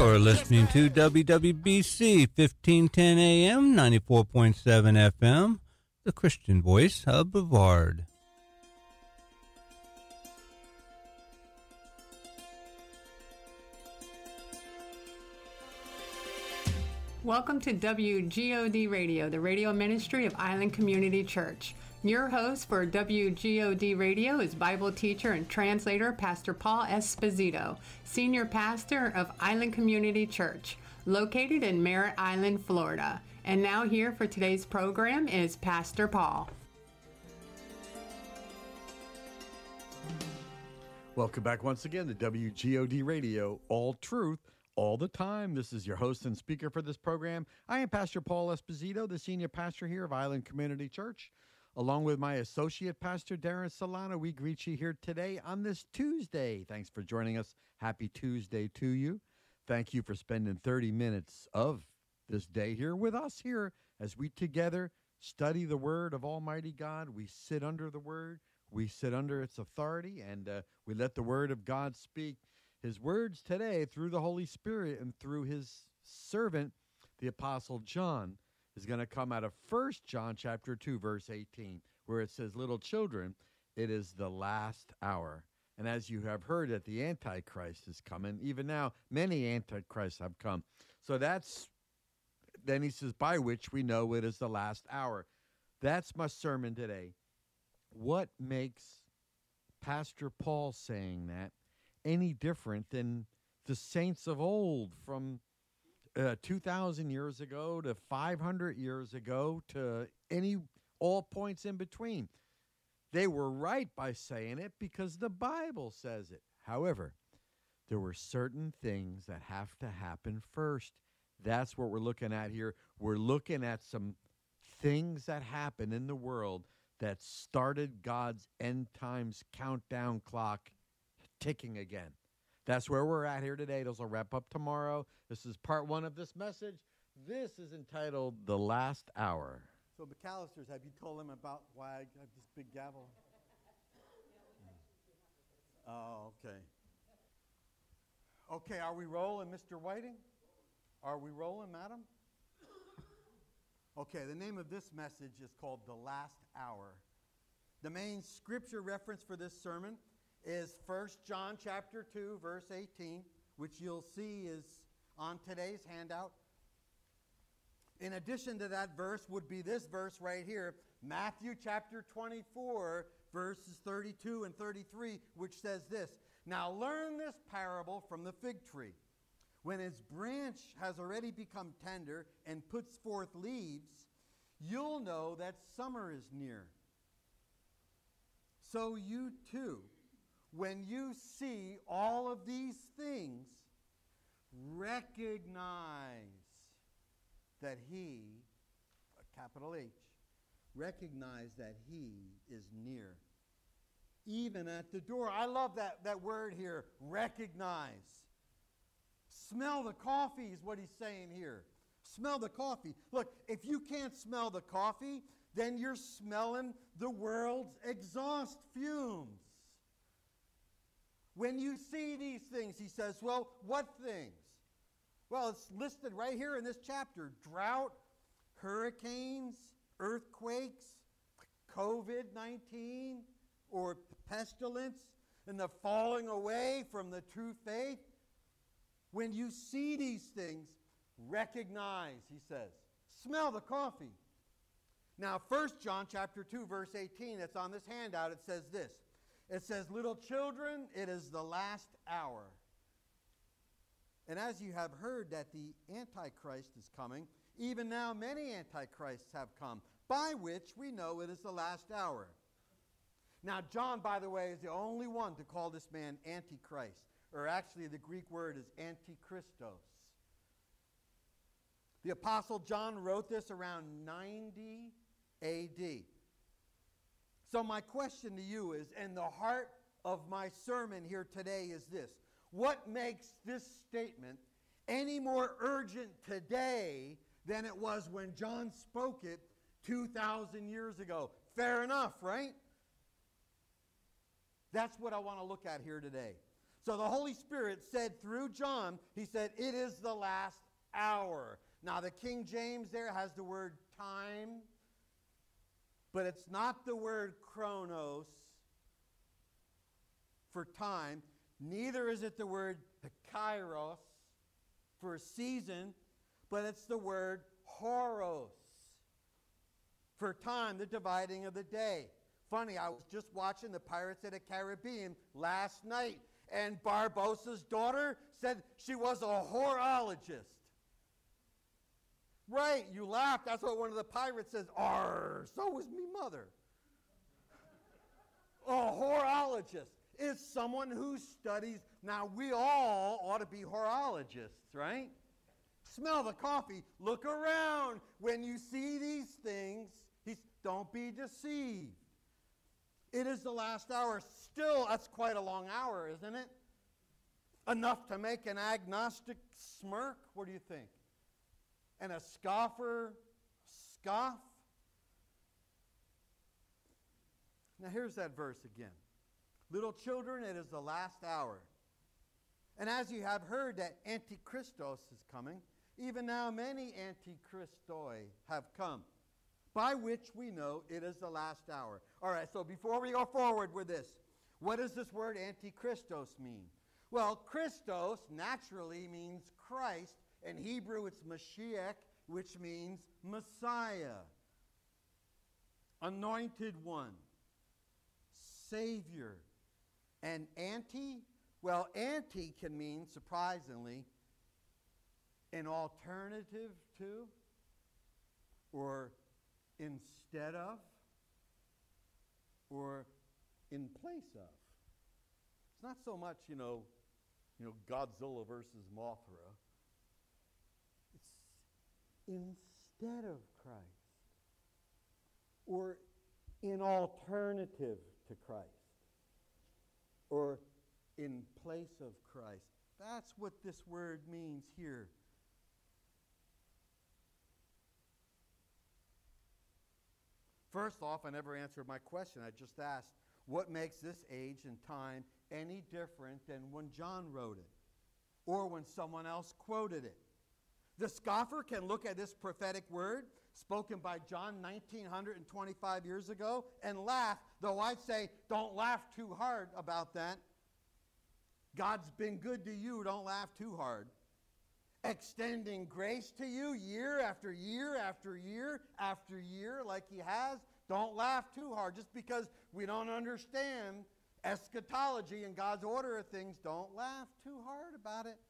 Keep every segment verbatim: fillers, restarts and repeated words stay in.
You're listening to W W B C fifteen ten A M, ninety-four point seven F M, the Christian voice of Brevard. Welcome to W G O D Radio, the radio ministry of Island Community Church. Your host for W G O D Radio is Bible teacher and translator Pastor Paul Esposito, senior pastor of Island Community Church, located in Merritt Island, Florida. And now here for today's program is Pastor Paul. Welcome back once again to W G O D Radio, all truth, all the time. This is your host and speaker for this program. I am Pastor Paul Esposito, the senior pastor here of Island Community Church. Along with my associate pastor, Darren Solano, we greet you here today on this Tuesday. Thanks for joining us. Happy Tuesday to you. Thank you for spending thirty minutes of this day here with us here as we together study the Word of Almighty God. We sit under the Word. We sit under its authority, and uh, we let the Word of God speak His words today through the Holy Spirit and through His servant, the Apostle John, is going to come out of First John chapter two, verse eighteen, where it says, "Little children, it is the last hour. And as you have heard that the Antichrist is coming, even now many Antichrists have come." So that's, then he says, by which we know it is the last hour. That's my sermon today. What makes Pastor Paul saying that any different than the saints of old from Uh, two thousand years ago to five hundred years ago to any all points in between? They were right by saying it because the Bible says it. However, there were certain things that have to happen first. That's what we're looking at here. We're looking at some things that happen in the world that started God's end times countdown clock ticking again. That's where we're at here today. Those will wrap up tomorrow. This is part one of this message. This is entitled The Last Hour. So, McAllister's, have you told them about why I got this big gavel? Oh, okay. Okay, are we rolling, Mister Whiting? Are we rolling, madam? Okay, the name of this message is called The Last Hour. The main scripture reference for this sermon is First John chapter two, verse eighteen, which you'll see is on today's handout. In addition to that verse would be this verse right here, Matthew chapter twenty-four, verses thirty-two and thirty-three, which says this: "Now learn this parable from the fig tree. When its branch has already become tender and puts forth leaves, you'll know that summer is near. So you too, when you see all of these things, recognize that He, capital H, recognize that He is near, even at the door." I love that, that word here, recognize. Smell the coffee is what he's saying here. Smell the coffee. Look, if you can't smell the coffee, then you're smelling the world's exhaust fumes. When you see these things, he says, well, what things? Well, it's listed right here in this chapter. Drought, hurricanes, earthquakes, covid nineteen, or pestilence, and the falling away from the true faith. When you see these things, recognize, he says. Smell the coffee. Now, First John chapter two, verse eighteen, that's on this handout, it says this. It says, "Little children, it is the last hour. And as you have heard that the Antichrist is coming, even now many Antichrists have come, by which we know it is the last hour." Now, John, by the way, is the only one to call this man Antichrist, or actually the Greek word is Antichristos. The Apostle John wrote this around ninety A D. So my question to you is, and the heart of my sermon here today is this: what makes this statement any more urgent today than it was when John spoke it two thousand years ago? Fair enough, right? That's what I want to look at here today. So the Holy Spirit said through John, he said, it is the last hour. Now the King James there has the word time, but it's not the word chronos for time. Neither is it the word kairos for season, but it's the word horos for time, the dividing of the day. Funny, I was just watching the Pirates of the Caribbean last night, and Barbossa's daughter said she was a horologist. Right, you laughed. That's what one of the pirates says. Arr, so was me mother. A horologist is someone who studies. Now, we all ought to be horologists, right? Smell the coffee. Look around. When you see these things, he's, don't be deceived. It is the last hour. Still, that's quite a long hour, isn't it? Enough to make an agnostic smirk? What do you think? And a scoffer scoff? Now here's that verse again. Little children, it is the last hour. And as you have heard that Antichristos is coming, even now many Antichristoi have come, by which we know it is the last hour. All right, so before we go forward with this, what does this word Antichristos mean? Well, Christos naturally means Christ. In Hebrew, it's Mashiach, which means Messiah, anointed one, Savior. And anti, well, anti can mean, surprisingly, an alternative to, or instead of, or in place of. It's not so much, you know, you know, Godzilla versus Mothra. It's instead of Christ, or in alternative to Christ, or in place of Christ. That's what this word means here. First off, I never answered my question. I just asked, what makes this age and time any different than when John wrote it or when someone else quoted it? The scoffer can look at this prophetic word spoken by John nineteen twenty-five years ago and laugh, though I'd say don't laugh too hard about that. God's been good to you, don't laugh too hard. Extending grace to you year after year after year after year like he has, don't laugh too hard. Just because we don't understand eschatology and God's order of things, don't laugh too hard about it.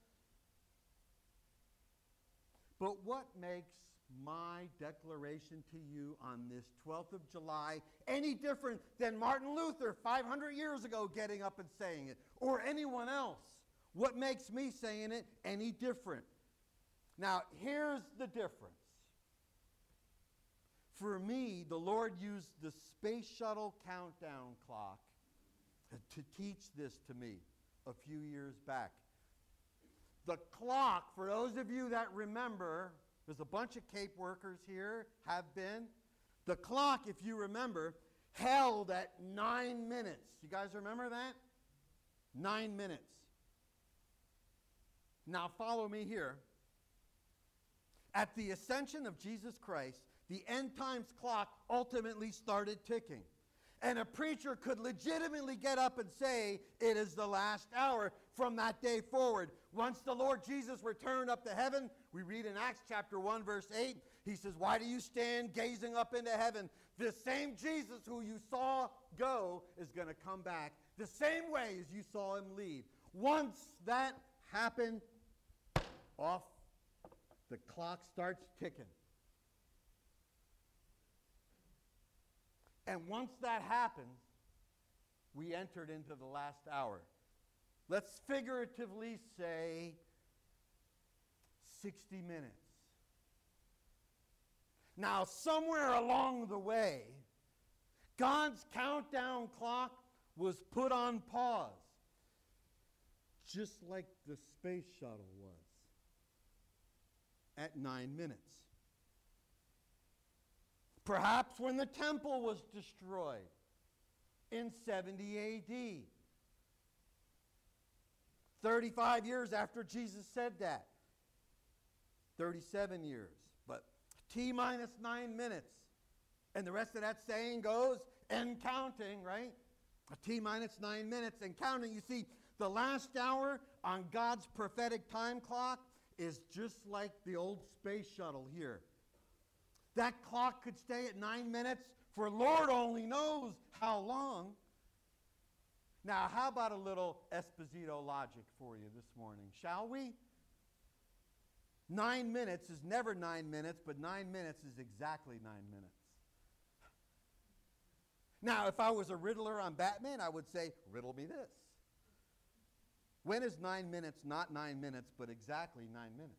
But what makes my declaration to you on this twelfth of July any different than Martin Luther five hundred years ago getting up and saying it, or anyone else? What makes me saying it any different? Now, here's the difference. For me, the Lord used the space shuttle countdown clock to teach this to me a few years back. The clock, for those of you that remember, there's a bunch of Cape workers here, have been. The clock, if you remember, held at nine minutes. You guys remember that? Nine minutes. Now follow me here. At the ascension of Jesus Christ, the end times clock ultimately started ticking. And a preacher could legitimately get up and say, it is the last hour from that day forward. Once the Lord Jesus returned up to heaven, we read in Acts chapter one, verse eight, he says, why do you stand gazing up into heaven? The same Jesus who you saw go is going to come back the same way as you saw him leave. Once that happened, off the clock starts ticking. And once that happens, we entered into the last hour. Let's figuratively say sixty minutes. Now, somewhere along the way, God's countdown clock was put on pause, just like the space shuttle was, at nine minutes. Perhaps when the temple was destroyed in seventy A D. thirty-five years after Jesus said that. thirty-seven years. But T minus nine minutes. And the rest of that saying goes, and counting, right? A T minus nine minutes and counting. You see, the last hour on God's prophetic time clock is just like the old space shuttle here. That clock could stay at nine minutes for Lord only knows how long. Now, how about a little Esposito logic for you this morning, shall we? Nine minutes is never nine minutes, but nine minutes is exactly nine minutes. Now, if I was a riddler on Batman, I would say, riddle me this. When is nine minutes not nine minutes, but exactly nine minutes?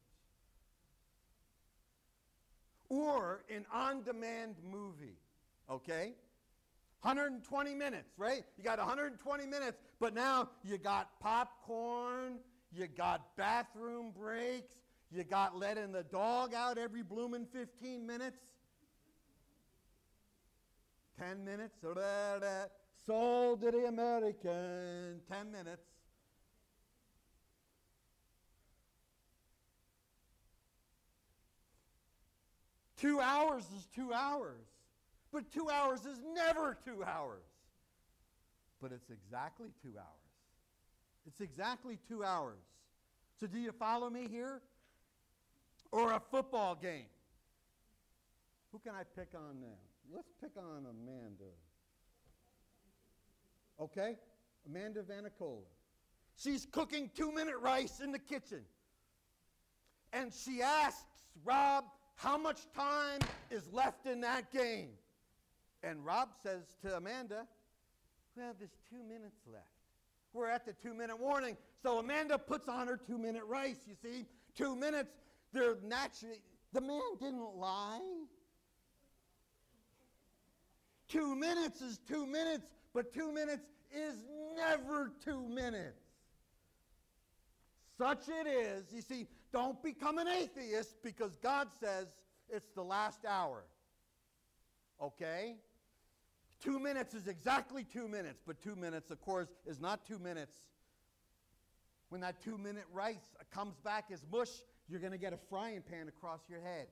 Or an on-demand movie, okay? one hundred twenty minutes, right? You got one hundred twenty minutes, but now you got popcorn, you got bathroom breaks, you got letting the dog out every blooming fifteen minutes. ten minutes, sold to the American, ten minutes. Two hours is two hours. But two hours is never two hours. But it's exactly two hours. It's exactly two hours. So do you follow me here? Or a football game. Who can I pick on now? Let's pick on Amanda. Okay? Amanda Vanicola. She's cooking two-minute rice in the kitchen. And she asks Rob, how much time is left in that game? And Rob says to Amanda, well, there's two minutes left. We're at the two-minute warning. So Amanda puts on her two-minute rice, you see. Two minutes, they're naturally, the man didn't lie. Two minutes is two minutes, but two minutes is never two minutes. Such it is. You see, don't become an atheist because God says it's the last hour. Okay? Two minutes is exactly two minutes, but two minutes, of course, is not two minutes. When that two-minute rice comes back as mush, you're going to get a frying pan across your head.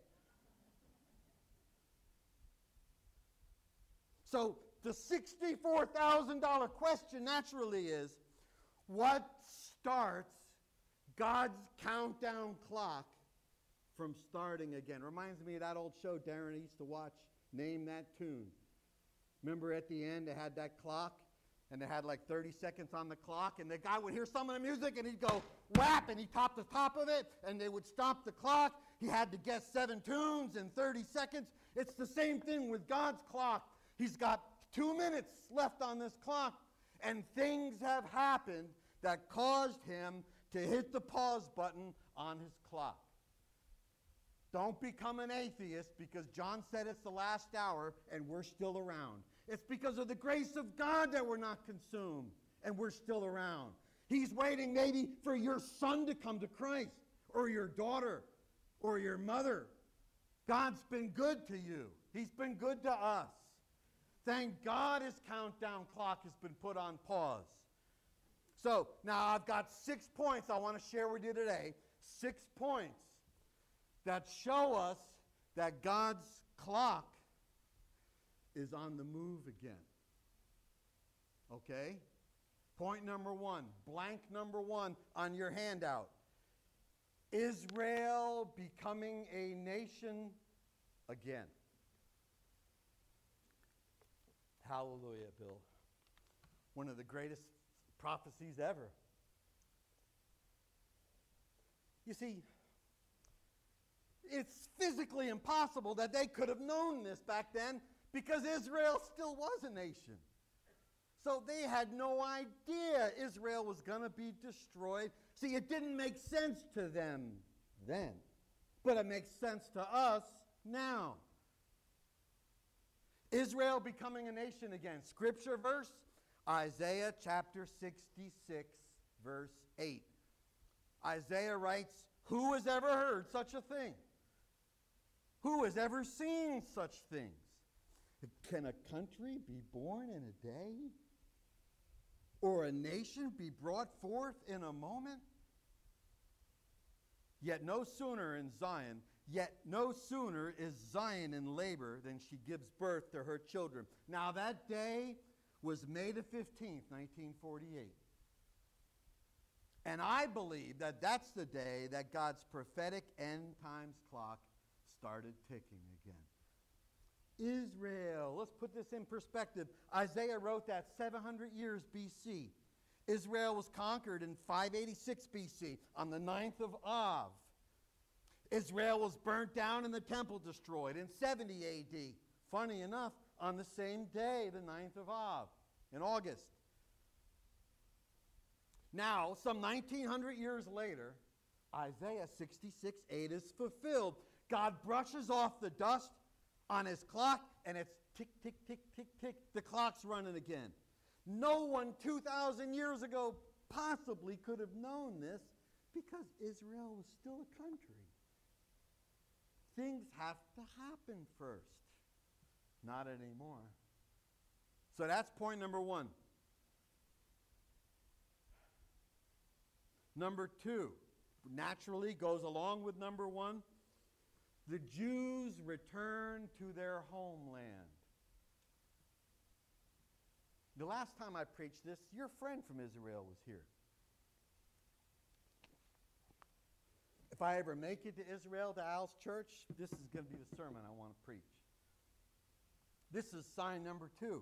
So the sixty-four thousand dollars question naturally is, what starts God's countdown clock from starting again? Reminds me of that old show Darren used to watch, Name That Tune. Remember at the end they had that clock, and they had like thirty seconds on the clock, and the guy would hear some of the music, and he'd go whap, and he'd top the top of it, and they would stop the clock. He had to guess seven tunes in thirty seconds. It's the same thing with God's clock. He's got two minutes left on this clock, and things have happened that caused him to hit the pause button on his clock. Don't become an atheist because John said it's the last hour and we're still around. It's because of the grace of God that we're not consumed and we're still around. He's waiting maybe for your son to come to Christ, or your daughter, or your mother. God's been good to you. He's been good to us. Thank God his countdown clock has been put on pause. So now I've got six points I want to share with you today. Six points that show us that God's clock is on the move again. Okay? Point number one, blank number one on your handout. Israel becoming a nation again. Hallelujah, Bill. One of the greatest prophecies ever. You see, it's physically impossible that they could have known this back then because Israel still was a nation. So they had no idea Israel was going to be destroyed. See, it didn't make sense to them then, but it makes sense to us now. Israel becoming a nation again. Scripture verse, Isaiah chapter sixty-six, verse eight. Isaiah writes, who has ever heard such a thing? Who has ever seen such things? Can a country be born in a day? or a nation be brought forth in a moment? Yet no sooner in Zion, yet no sooner is Zion in labor than she gives birth to her children. Now that day was May the fifteenth, nineteen forty-eight. And I believe that that's the day that God's prophetic end times clock started ticking again. Israel, let's put this in perspective. Isaiah wrote that seven hundred years B C. Israel was conquered in five eighty-six B C on the ninth of Av. Israel was burnt down and the temple destroyed in seventy A D. Funny enough, on the same day, the ninth of Av, in August. Now, some nineteen hundred years later, Isaiah sixty-six eight is fulfilled. God brushes off the dust on his clock, and it's tick, tick, tick, tick, tick. The clock's running again. No one two thousand years ago possibly could have known this because Israel was still a country. Things have to happen first. Not anymore. So that's point number one. Number two, naturally goes along with number one. The Jews return to their homeland. The last time I preached this, your friend from Israel was here. If I ever make it to Israel, to Al's church, this is going to be the sermon I want to preach. This is sign number two.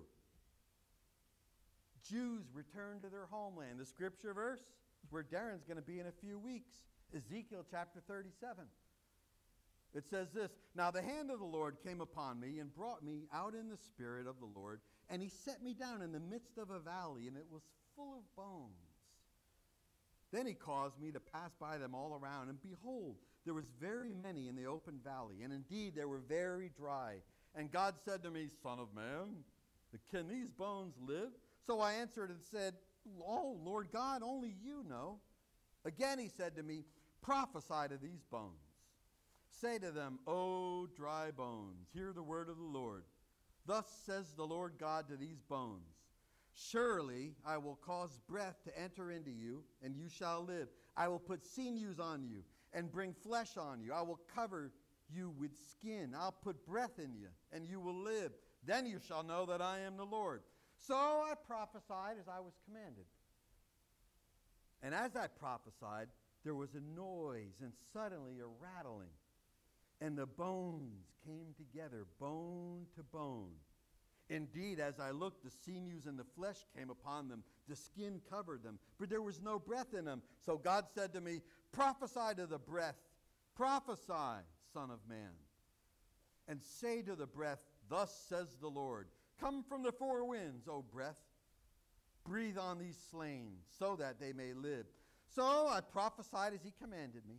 Jews return to their homeland. The scripture verse is where Darren's going to be in a few weeks. Ezekiel chapter thirty-seven. It says this, "Now the hand of the Lord came upon me and brought me out in the spirit of the Lord, and he set me down in the midst of a valley, and it was full of bones. Then he caused me to pass by them all around, and behold, there was very many in the open valley, and indeed they were very dry. And God said to me, Son of man, can these bones live? So I answered and said, Oh, Lord God, only you know. Again he said to me, Prophesy to these bones. Say to them, O dry bones, hear the word of the Lord. Thus says the Lord God to these bones, Surely I will cause breath to enter into you, and you shall live. I will put sinews on you and bring flesh on you. I will cover you with skin. I'll put breath in you, and you will live. Then you shall know that I am the Lord. So I prophesied as I was commanded. And as I prophesied, there was a noise and suddenly a rattling. And the bones came together, bone to bone. Indeed, as I looked, the sinews and the flesh came upon them. The skin covered them, but there was no breath in them. So God said to me, Prophesy to the breath. Prophesy, Son of man. And say to the breath, Thus says the Lord, Come from the four winds, O breath. Breathe on these slain, so that they may live. So I prophesied as he commanded me.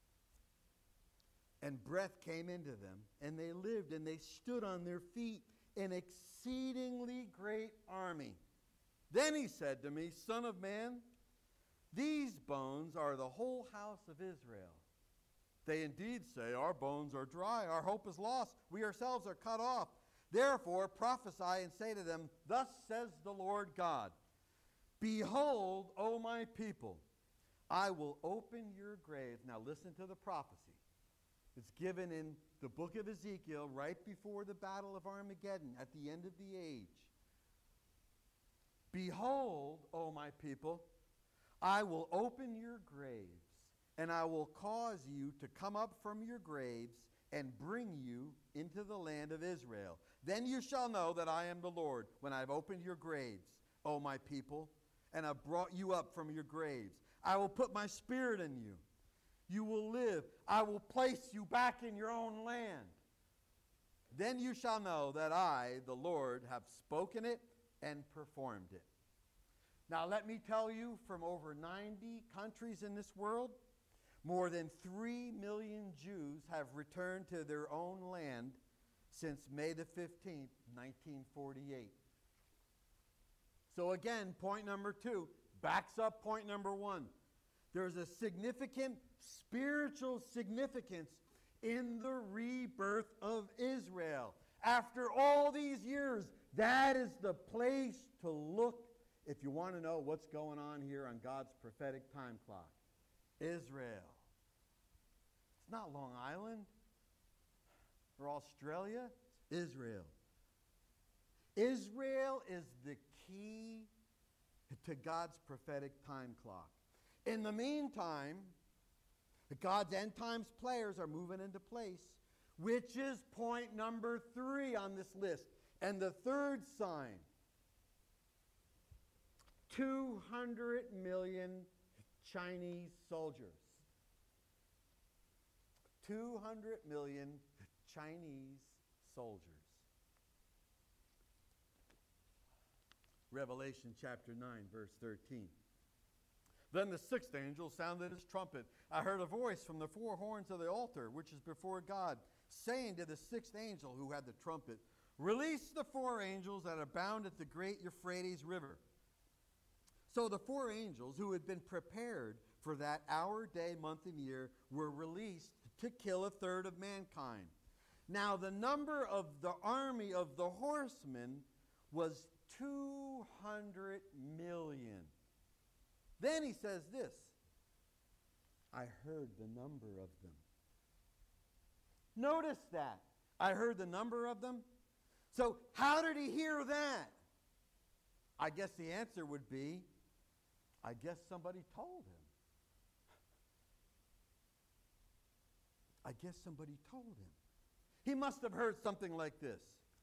And breath came into them, and they lived, and they stood on their feet, an exceedingly great army. Then he said to me, Son of man, these bones are the whole house of Israel. They indeed say, Our bones are dry, our hope is lost, we ourselves are cut off. Therefore prophesy and say to them, Thus says the Lord God, Behold, O my people, I will open your graves. Now listen to the prophecy. It's given in the book of Ezekiel right before the battle of Armageddon at the end of the age. Behold, O my people, I will open your graves, and I will cause you to come up from your graves and bring you into the land of Israel. Then you shall know that I am the Lord when I've opened your graves, O my people, and I've brought you up from your graves. I will put my spirit in you. You will live. I will place you back in your own land. Then you shall know that I, the Lord, have spoken it and performed it. Now let me tell you, from over ninety countries in this world, more than three million Jews have returned to their own land since May the fifteenth, nineteen forty-eight. So again, point number two backs up point number one. There's a significant spiritual significance in the rebirth of Israel. After all these years, that is the place to look if you want to know what's going on here on God's prophetic time clock, Israel. It's not Long Island or Australia. It's Israel. Israel is the key to God's prophetic time clock. In the meantime, God's end times players are moving into place, which is point number three on this list. And the third sign, two hundred million Chinese soldiers. two hundred million Chinese soldiers. Revelation chapter nine, verse thirteen. Then the sixth angel sounded his trumpet. I heard a voice from the four horns of the altar, which is before God, saying to the sixth angel who had the trumpet, release the four angels that abound at the great Euphrates River. So the four angels who had been prepared for that hour, day, month, and year were released to kill a third of mankind. Now the number of the army of the horsemen was two hundred million. Then he says this, I heard the number of them. Notice that. I heard the number of them. So how did he hear that? I guess the answer would be, I guess somebody told him. I guess somebody told him. He must have heard something like this.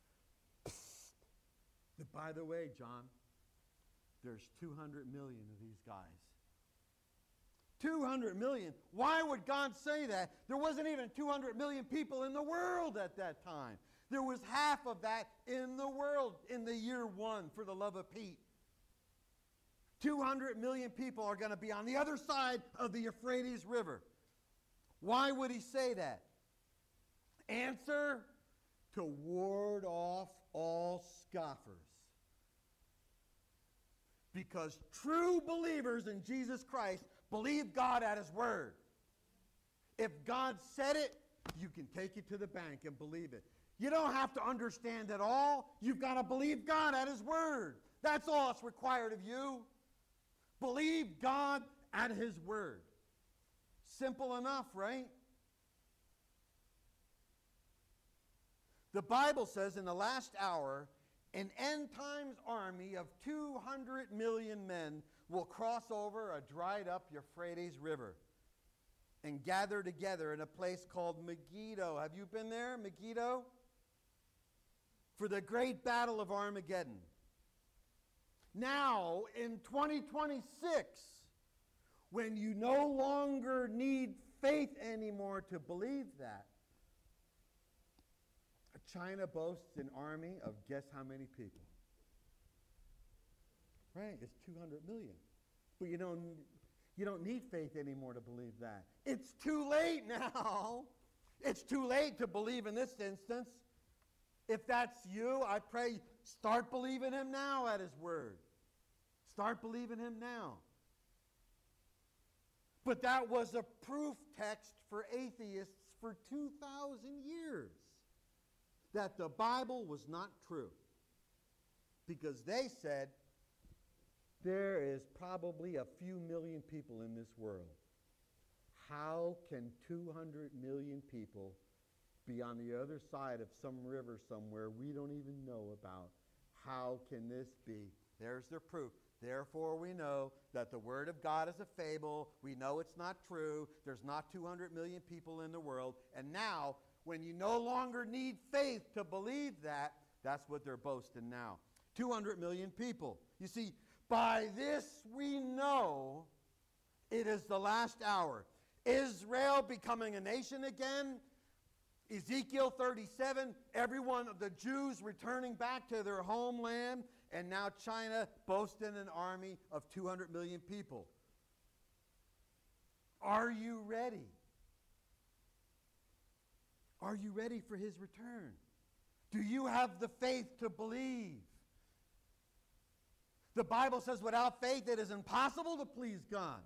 But by the way, John, there's two hundred million of these guys. two hundred million. Why would God say that? There wasn't even two hundred million people in the world at that time. There was half of that in the world in the year one, for the love of Pete. two hundred million people are going to be on the other side of the Euphrates River. Why would he say that? Answer, to ward off all scoffers. Because true believers in Jesus Christ believe God at his word. If God said it, you can take it to the bank and believe it. You don't have to understand it all. You've got to believe God at his word. That's all that's required of you. Believe God at his word. Simple enough, right? The Bible says in the last hour, an end times army of two hundred million men will cross over a dried up Euphrates River and gather together in a place called Megiddo. Have you been there, Megiddo? For the great battle of Armageddon. Now, in twenty twenty-six, when you no longer need faith anymore to believe that, China boasts an army of guess how many people? Right, it's two hundred million. But you don't, you don't need faith anymore to believe that. It's too late now. It's too late to believe in this instance. If that's you, I pray start believing him now at his word. Start believing him now. But that was a proof text for atheists for two thousand years. That the Bible was not true. Because they said, there is probably a few million people in this world. How can two hundred million people be on the other side of some river somewhere we don't even know about? How can this be? There's their proof. Therefore we know that the word of God is a fable. We know it's not true. There's not two hundred million people in the world. And now, when you no longer need faith to believe that, that's what they're boasting now. two hundred million people. You see, by this we know it is the last hour. Israel becoming a nation again. Ezekiel thirty-seven, everyone of the Jews returning back to their homeland. And now China boasting an army of two hundred million people. Are you ready? Are you ready for his return? Do you have the faith to believe? The Bible says without faith it is impossible to please God.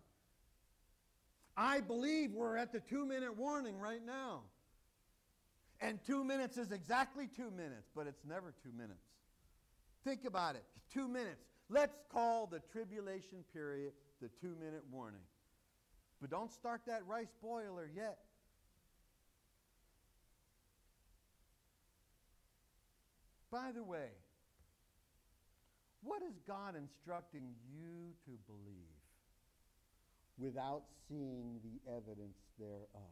I believe we're at the two-minute warning right now. And two minutes is exactly two minutes, but it's never two minutes. Think about it. Two minutes. Let's call the tribulation period the two-minute warning. But don't start that rice boiler yet. By the way, what is God instructing you to believe without seeing the evidence thereof?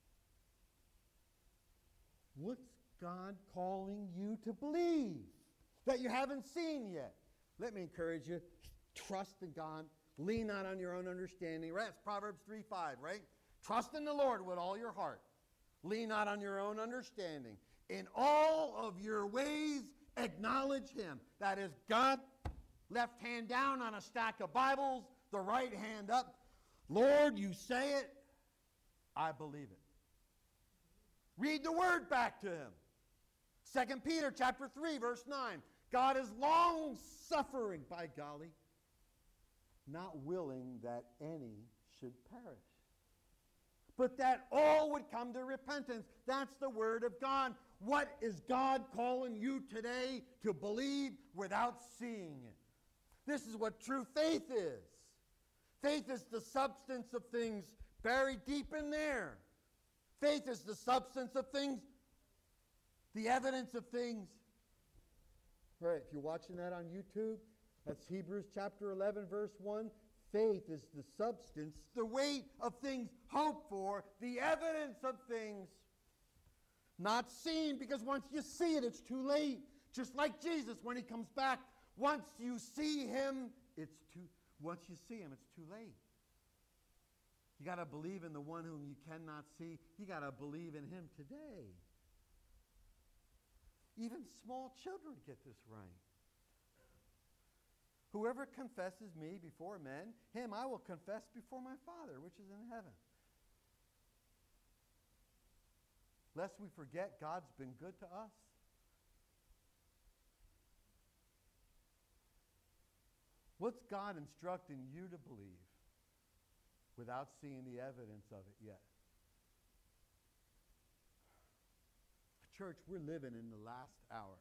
What's God calling you to believe that you haven't seen yet? Let me encourage you, trust in God. Lean not on your own understanding. Right? That's Proverbs three five, right? Trust in the Lord with all your heart. Lean not on your own understanding. In all of your ways, acknowledge Him. That is God, left hand down on a stack of Bibles, the right hand up. Lord, you say it, I believe it. Read the Word back to Him. Second Peter chapter three, verse nine. God is long-suffering, by golly, not willing that any should perish, but that all would come to repentance. That's the Word of God. What is God calling you today to believe without seeing it? This is what true faith is. Faith is the substance of things buried deep in there. Faith is the substance of things, the evidence of things. Right, if you're watching that on YouTube, that's Hebrews chapter eleven, verse one. Faith is the substance, the weight of things hoped for, the evidence of things not seen, because once you see it, it's too late. Just like Jesus when He comes back. Once you see Him, it's too, once you see Him, it's too late. You got to believe in the one whom you cannot see. You got to believe in Him today. Even small children get this right. Whoever confesses me before men, him I will confess before my Father, which is in heaven. Lest we forget God's been good to us. What's God instructing you to believe without seeing the evidence of it yet? Church, we're living in the last hour.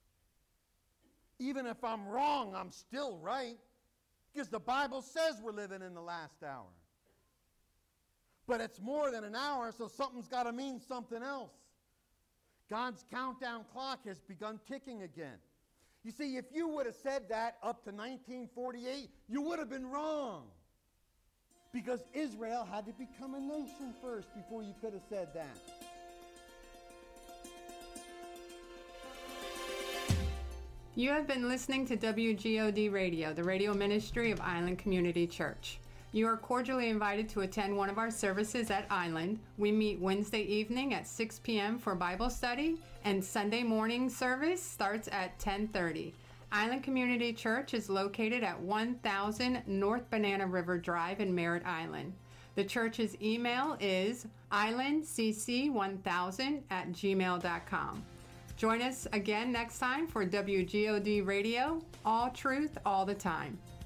Even if I'm wrong, I'm still right, because the Bible says we're living in the last hour. But it's more than an hour, so something's got to mean something else. God's countdown clock has begun ticking again. You see, if you would have said that up to nineteen forty-eight, you would have been wrong. Because Israel had to become a nation first before you could have said that. You have been listening to W G O D Radio, the radio ministry of Island Community Church. You are cordially invited to attend one of our services at Island. We meet Wednesday evening at six p.m. for Bible study, and Sunday morning service starts at ten thirty. Island Community Church is located at one thousand North Banana River Drive in Merritt Island. The church's email is island c c one thousand at gmail dot com. Join us again next time for W G O D Radio, all truth, all the time.